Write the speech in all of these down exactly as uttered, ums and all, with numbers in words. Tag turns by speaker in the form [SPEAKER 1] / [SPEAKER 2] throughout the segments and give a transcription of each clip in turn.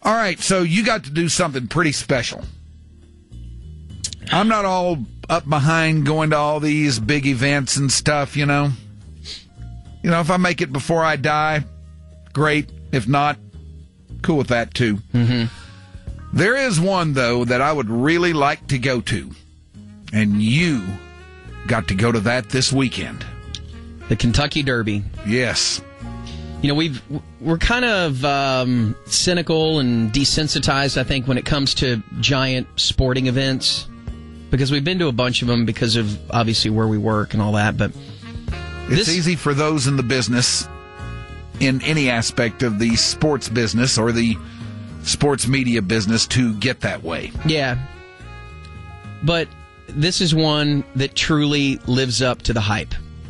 [SPEAKER 1] All right, so you got to do something pretty special. I'm not all up behind going to all these big events and stuff, you know. You know, if I make it before I die, great. If not, cool with that too.
[SPEAKER 2] Mm-hmm.
[SPEAKER 1] There is one, though, that I would really like to go to. And you got to go to that this weekend.
[SPEAKER 2] The Kentucky Derby.
[SPEAKER 1] Yes.
[SPEAKER 2] You know, we've, we're kind of um, cynical and desensitized, I think, when it comes to giant sporting events. Because we've been to a bunch of them because of, obviously, where we work and all that. But
[SPEAKER 1] it's
[SPEAKER 2] this,
[SPEAKER 1] easy for those in the business, in any aspect of the sports business or the sports media business, to get that way.
[SPEAKER 2] Yeah. But this is one that truly lives up to the hype.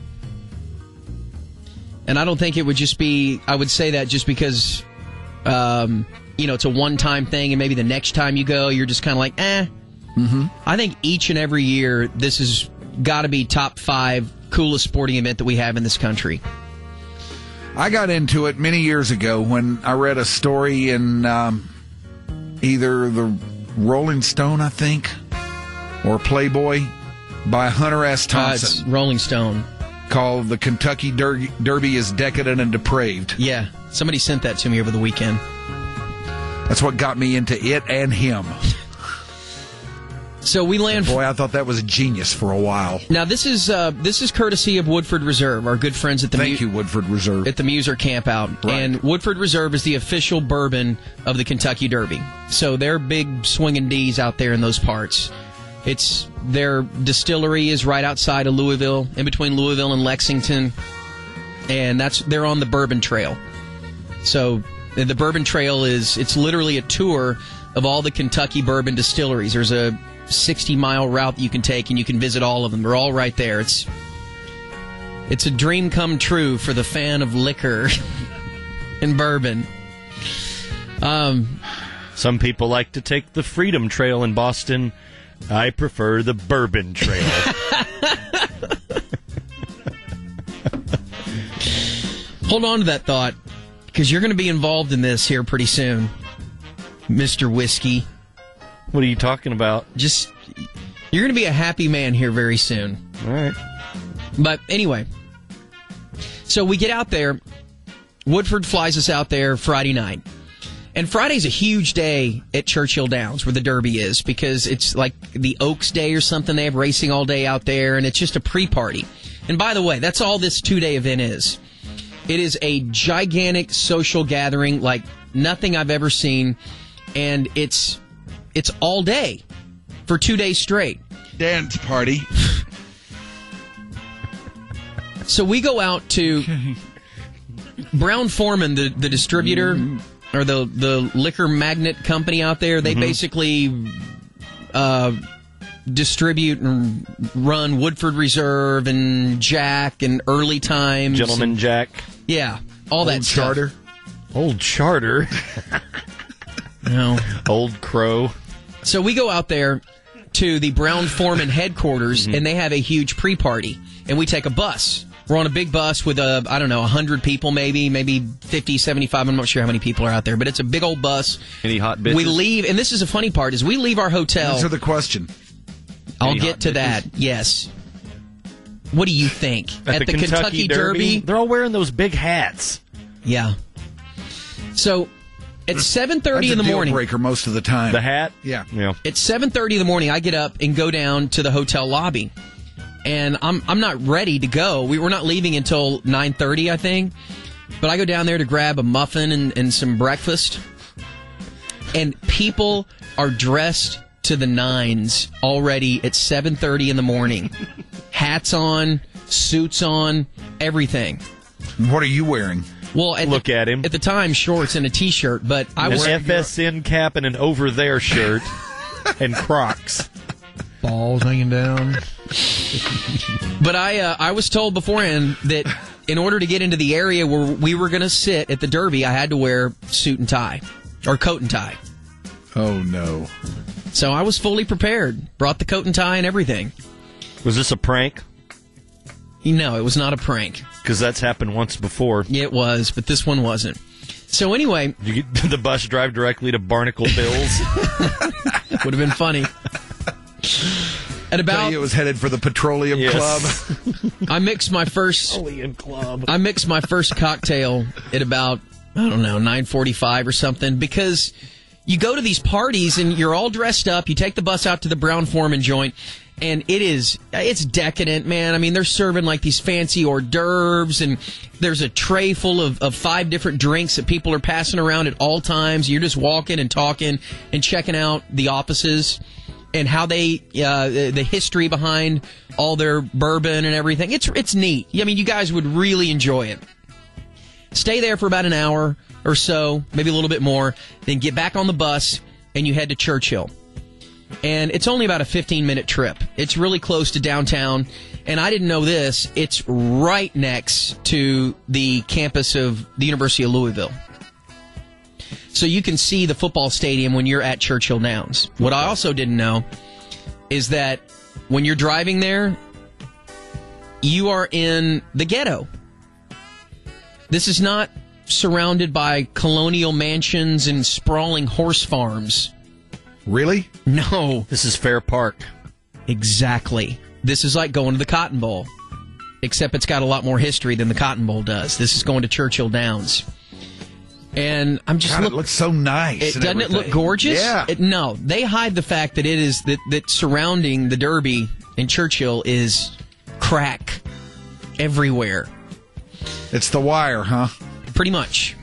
[SPEAKER 2] And I don't think it would just be, I would say that just because, um, you know, it's a one-time thing and maybe the next time you go, you're just kind of like, eh.
[SPEAKER 1] Mm-hmm.
[SPEAKER 2] I think each and every year, this has got to be top five coolest sporting event that we have in this country.
[SPEAKER 1] I got into it many years ago when I read a story in um, either the Rolling Stone, I think, or Playboy by Hunter S. Thompson.
[SPEAKER 2] Uh, it's Rolling Stone.
[SPEAKER 1] Called The Kentucky Der- Derby is Decadent and Depraved.
[SPEAKER 2] Yeah, somebody sent that to me over the weekend.
[SPEAKER 1] That's what got me into it and him.
[SPEAKER 2] So we land.
[SPEAKER 1] Boy, I thought that was a genius for a while.
[SPEAKER 2] Now this is uh, this is courtesy of Woodford Reserve, our good friends at the
[SPEAKER 1] Thank
[SPEAKER 2] Mu-
[SPEAKER 1] you, Woodford Reserve,
[SPEAKER 2] at the Muser Campout.
[SPEAKER 1] Right.
[SPEAKER 2] And Woodford Reserve is the official bourbon of the Kentucky Derby. So they're big swinging D's out there in those parts. It's their distillery is right outside of Louisville, in between Louisville and Lexington, and that's they're on the Bourbon Trail. So the Bourbon Trail is it's literally a tour of all the Kentucky bourbon distilleries. There's a sixty mile route that you can take, and you can visit all of them. They're all right there. It's it's a dream come true for the fan of liquor and bourbon. Um,
[SPEAKER 3] Some people like to take the Freedom Trail in Boston. I prefer the Bourbon Trail.
[SPEAKER 2] Hold on to that thought, because you're going to be involved in this here pretty soon, Mister Whiskey.
[SPEAKER 3] What are you talking about?
[SPEAKER 2] Just, you're going to be a happy man here very soon.
[SPEAKER 3] All right.
[SPEAKER 2] But anyway, so we get out there. Woodford flies us out there Friday night. And Friday's a huge day at Churchill Downs where the Derby is, because it's like the Oaks Day or something. They have racing all day out there, and it's just a pre-party. And by the way, that's all this two-day event is. It is a gigantic social gathering like nothing I've ever seen, and it's it's all day for two days straight.
[SPEAKER 1] Dance party.
[SPEAKER 2] So we go out to Brown-Forman, the, the distributor, mm-hmm. or the, the liquor magnet company out there. They mm-hmm. basically uh, distribute and run Woodford Reserve and Jack and Early Times.
[SPEAKER 3] Gentleman
[SPEAKER 2] and,
[SPEAKER 3] Jack.
[SPEAKER 2] Yeah, all
[SPEAKER 1] Old
[SPEAKER 2] that
[SPEAKER 1] Charter.
[SPEAKER 2] stuff.
[SPEAKER 3] Old Charter.
[SPEAKER 2] No.
[SPEAKER 3] Old Crow.
[SPEAKER 2] So we go out there to the Brown-Forman headquarters, mm-hmm. and they have a huge pre-party. And we take a bus. We're on a big bus with, a, I don't know, one hundred people maybe, maybe fifty, seventy-five. I'm not sure how many people are out there, but it's a big old bus.
[SPEAKER 3] Any hot bitches?
[SPEAKER 2] We leave, and this is the funny part, is we leave our hotel.
[SPEAKER 1] Answer the question.
[SPEAKER 2] I'll
[SPEAKER 3] Any
[SPEAKER 2] get to
[SPEAKER 3] bitches?
[SPEAKER 2] that, yes. What do you think?
[SPEAKER 3] At,
[SPEAKER 2] At
[SPEAKER 3] the,
[SPEAKER 2] the
[SPEAKER 3] Kentucky,
[SPEAKER 2] Kentucky
[SPEAKER 3] Derby,
[SPEAKER 2] Derby?
[SPEAKER 3] they're all wearing those big hats.
[SPEAKER 2] Yeah. So, at seven thirty in the
[SPEAKER 1] That's a deal
[SPEAKER 2] morning.
[SPEAKER 1] breaker most of the time.
[SPEAKER 3] The hat?
[SPEAKER 1] Yeah.
[SPEAKER 3] Yeah.
[SPEAKER 2] At seven thirty in the morning, I get up and go down to the hotel lobby. And I'm I'm not ready to go. We were not leaving until nine thirty, I think. But I go down there to grab a muffin and, and some breakfast. And people are dressed to the nines already at seven thirty in the morning. Hats on, suits on, everything.
[SPEAKER 1] What are you wearing?
[SPEAKER 2] Well, at
[SPEAKER 3] Look
[SPEAKER 2] the,
[SPEAKER 3] at him.
[SPEAKER 2] At the time, shorts and a T-shirt, but I
[SPEAKER 3] An
[SPEAKER 2] was
[SPEAKER 3] F S N cap and an over there shirt and Crocs.
[SPEAKER 4] Balls hanging down.
[SPEAKER 2] But I uh, I was told beforehand that in order to get into the area where we were going to sit at the Derby, I had to wear suit and tie, or coat and tie.
[SPEAKER 1] Oh, no.
[SPEAKER 2] So I was fully prepared. Brought the coat and tie and everything.
[SPEAKER 3] Was this a prank?
[SPEAKER 2] No, it was not a prank.
[SPEAKER 3] Because that's happened once before.
[SPEAKER 2] It was, but this one wasn't. So anyway,
[SPEAKER 3] you get the bus drive directly to Barnacle Bills.
[SPEAKER 2] Would have been funny. At about,
[SPEAKER 1] it was headed for the Petroleum
[SPEAKER 3] Yes.
[SPEAKER 1] Club.
[SPEAKER 2] I mixed my first.
[SPEAKER 3] Petroleum Club.
[SPEAKER 2] I mixed my first cocktail at about I don't know nine forty-five or something, because you go to these parties and you're all dressed up. You take the bus out to the Brown Foreman joint, and it is it's decadent, man. I mean, they're serving like these fancy hors d'oeuvres, and there's a tray full of, of five different drinks that people are passing around at all times. You're just walking and talking and checking out the offices and how they, uh, the history behind all their bourbon and everything. It's it's neat. I mean, you guys would really enjoy it. Stay there for about an hour or so, maybe a little bit more, then get back on the bus and you head to Churchill. And it's only about a fifteen-minute trip. It's really close to downtown. And I didn't know this. It's right next to the campus of the University of Louisville. So you can see the football stadium when you're at Churchill Downs. What I also didn't know is that when you're driving there, you are in the ghetto. This is not surrounded by colonial mansions and sprawling horse farms.
[SPEAKER 1] Really?
[SPEAKER 2] No.
[SPEAKER 3] This is Fair Park.
[SPEAKER 2] Exactly. This is like going to the Cotton Bowl, except it's got a lot more history than the Cotton Bowl does. This is going to Churchill Downs. And I'm just
[SPEAKER 1] God,
[SPEAKER 2] look,
[SPEAKER 1] it looks so nice.
[SPEAKER 2] It
[SPEAKER 1] and
[SPEAKER 2] doesn't it look
[SPEAKER 1] everything.
[SPEAKER 2] gorgeous?
[SPEAKER 1] Yeah.
[SPEAKER 2] It, no, they hide the fact that it is that, that surrounding the Derby in Churchill is crack everywhere.
[SPEAKER 1] It's The Wire, huh?
[SPEAKER 2] Pretty much.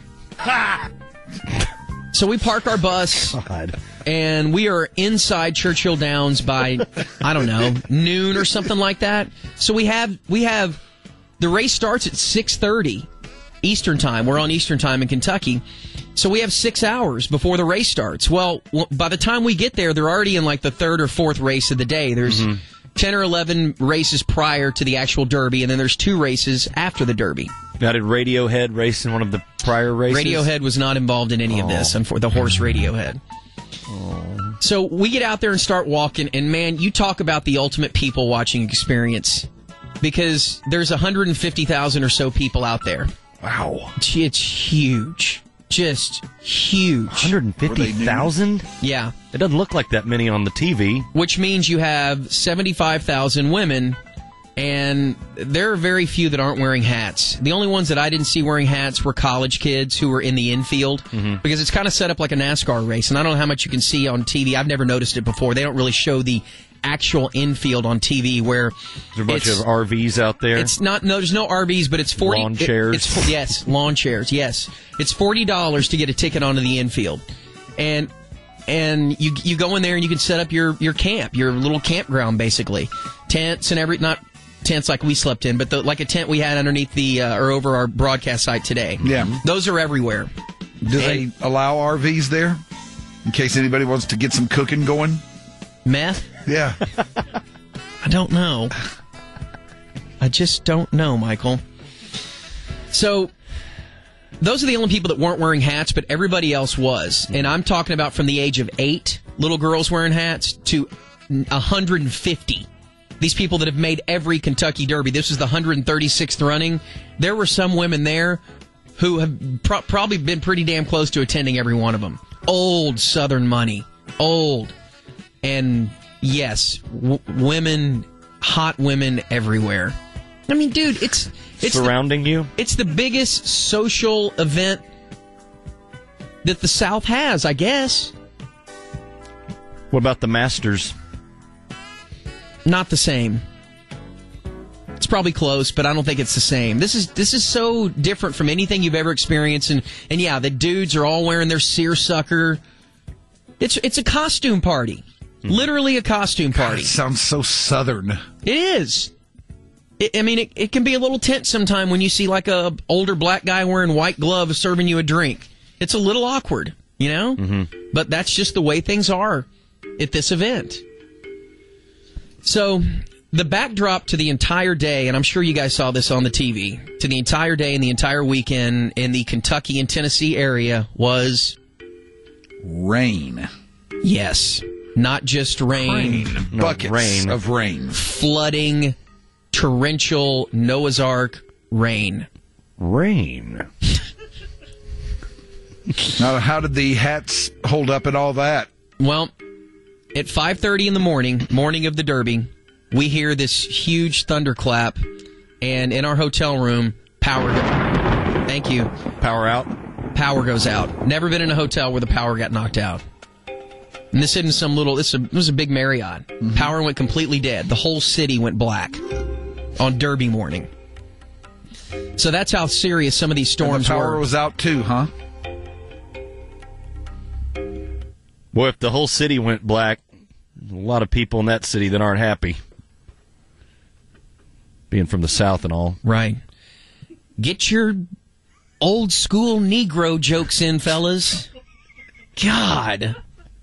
[SPEAKER 2] So we park our bus,
[SPEAKER 3] God.
[SPEAKER 2] and we are inside Churchill Downs by, I don't know, noon or something like that. So we have we have the race starts at six thirty Eastern Time. We're on Eastern Time in Kentucky. So we have six hours before the race starts. Well, by the time we get there, they're already in like the third or fourth race of the day. There's mm-hmm. ten or eleven races prior to the actual Derby, and then there's two races after the Derby.
[SPEAKER 3] Now, did Radiohead race in one of the prior races?
[SPEAKER 2] Radiohead was not involved in any
[SPEAKER 3] oh.
[SPEAKER 2] of this, and for the horse Radiohead. Oh. So we get out there and start walking, and man, you talk about the ultimate people watching experience, because there's one hundred fifty thousand or so people out there.
[SPEAKER 1] Wow.
[SPEAKER 2] It's huge. Just huge.
[SPEAKER 3] one hundred fifty thousand?
[SPEAKER 2] Yeah.
[SPEAKER 3] It doesn't look like that many on the T V.
[SPEAKER 2] Which means you have seventy-five thousand women, and there are very few that aren't wearing hats. The only ones that I didn't see wearing hats were college kids who were in the infield, mm-hmm. because it's kind of set up like a NASCAR race, and I don't know how much you can see on T V. I've never noticed it before. They don't really show the actual infield on T V where
[SPEAKER 3] there's a bunch of R Vs out there.
[SPEAKER 2] It's not no, there's no R Vs, but it's forty
[SPEAKER 3] lawn chairs.
[SPEAKER 2] It, it's, yes, lawn chairs. Yes, it's forty dollars to get a ticket onto the infield, and and you you go in there and you can set up your your camp, your little campground, basically, tents and every not tents like we slept in, but the, like a tent we had underneath the uh, or over our broadcast site today.
[SPEAKER 1] Yeah,
[SPEAKER 2] those are everywhere.
[SPEAKER 1] Do and, they allow R Vs there in case anybody wants to get some cooking going?
[SPEAKER 2] Meth?
[SPEAKER 1] Yeah.
[SPEAKER 2] I don't know. I just don't know, Michael. So, those are the only people that weren't wearing hats, but everybody else was. And I'm talking about from the age of eight, little girls wearing hats, to one hundred fifty. These people that have made every Kentucky Derby. This is the one hundred thirty-sixth running. There were some women there who have pro- probably been pretty damn close to attending every one of them. Old Southern money. Old. And yes, w- women, hot women everywhere. I mean, dude, it's, it's
[SPEAKER 3] surrounding
[SPEAKER 2] the,
[SPEAKER 3] you.
[SPEAKER 2] It's the biggest social event that the South has, I guess.
[SPEAKER 3] What about the Masters?
[SPEAKER 2] Not the same. It's probably close, but I don't think it's the same. This is this is so different from anything you've ever experienced, and and yeah, the dudes are all wearing their seersucker. It's it's a costume party. Literally a costume party.
[SPEAKER 1] God, it sounds so Southern.
[SPEAKER 2] It is. It, I mean, it, it can be a little tense sometime when you see like a older black guy wearing white gloves serving you a drink. It's a little awkward, you know? Mm-hmm. But that's just the way things are at this event. So, the backdrop to the entire day, and I'm sure you guys saw this on the T V, to the entire day and the entire weekend in the Kentucky and Tennessee area was...
[SPEAKER 1] rain.
[SPEAKER 2] Yes. Not just rain.
[SPEAKER 1] rain.
[SPEAKER 3] No,
[SPEAKER 1] Buckets
[SPEAKER 3] rain.
[SPEAKER 1] of rain.
[SPEAKER 2] Flooding, torrential, Noah's Ark rain.
[SPEAKER 3] Rain.
[SPEAKER 1] Now, how did the hats hold up and all that?
[SPEAKER 2] Well, at five thirty in the morning, morning of the Derby, we hear this huge thunderclap, and in our hotel room, power goes. Thank you.
[SPEAKER 3] Power out?
[SPEAKER 2] Power goes out. Never been in a hotel where the power got knocked out. And this isn't some little, this, a, this was a big Marriott. Mm-hmm. Power went completely dead. The whole city went black on Derby morning. So that's how serious some of these storms
[SPEAKER 1] and the power
[SPEAKER 2] were.
[SPEAKER 1] was out too, huh?
[SPEAKER 3] Well, if the whole city went black, a lot of people in that city that aren't happy. Being from the South and all.
[SPEAKER 2] Right. Get your old school Negro jokes in, fellas. God.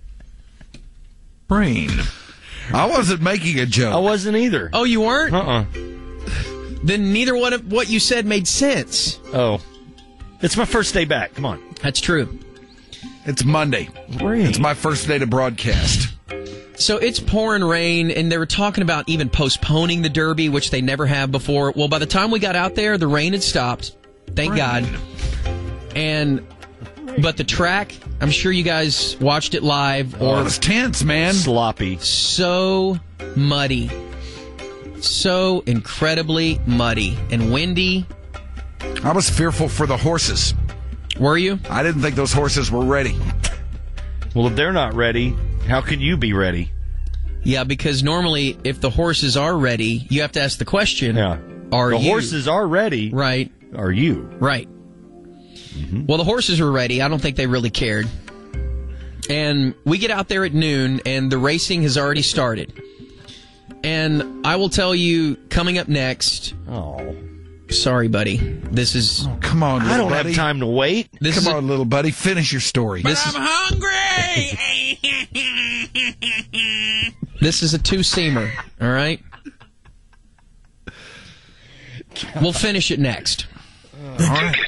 [SPEAKER 1] Brain. I wasn't making a joke.
[SPEAKER 3] I wasn't either.
[SPEAKER 2] Oh, you weren't?
[SPEAKER 3] Uh-uh.
[SPEAKER 2] Then neither one of what you said made sense.
[SPEAKER 3] Oh. It's my first day back. Come on.
[SPEAKER 2] That's true.
[SPEAKER 1] It's Monday.
[SPEAKER 3] Rain.
[SPEAKER 1] It's my first day to broadcast.
[SPEAKER 2] So it's pouring rain, and they were talking about even postponing the Derby, which they never have before. Well, by the time we got out there, the rain had stopped. Thank
[SPEAKER 1] rain.
[SPEAKER 2] God. And but the track, I'm sure you guys watched it live. Or
[SPEAKER 1] oh, it was tense, man.
[SPEAKER 3] Sloppy.
[SPEAKER 2] So muddy. So incredibly muddy and windy.
[SPEAKER 1] I was fearful for the horses.
[SPEAKER 2] Were you?
[SPEAKER 1] I didn't think those horses were ready.
[SPEAKER 3] Well, if they're not ready, how can you be ready?
[SPEAKER 2] Yeah, because normally if the horses are ready, you have to ask the question,
[SPEAKER 3] Yeah.
[SPEAKER 2] are
[SPEAKER 3] the
[SPEAKER 2] you?
[SPEAKER 3] horses are ready.
[SPEAKER 2] Right.
[SPEAKER 3] Are you?
[SPEAKER 2] Right. Mm-hmm. Well, the horses were ready. I don't think they really cared. And we get out there at noon, and the racing has already started. And I will tell you, coming up next...
[SPEAKER 3] Oh.
[SPEAKER 2] Sorry, buddy. This is...
[SPEAKER 1] Oh, come on, little
[SPEAKER 3] I don't
[SPEAKER 1] buddy.
[SPEAKER 3] have time to wait.
[SPEAKER 2] This
[SPEAKER 1] come
[SPEAKER 2] is
[SPEAKER 1] on,
[SPEAKER 2] a,
[SPEAKER 1] little buddy. Finish your story.
[SPEAKER 2] This
[SPEAKER 5] I'm
[SPEAKER 2] is,
[SPEAKER 5] hungry.
[SPEAKER 2] This is a two-seamer, all right? We'll finish it next.
[SPEAKER 1] All right.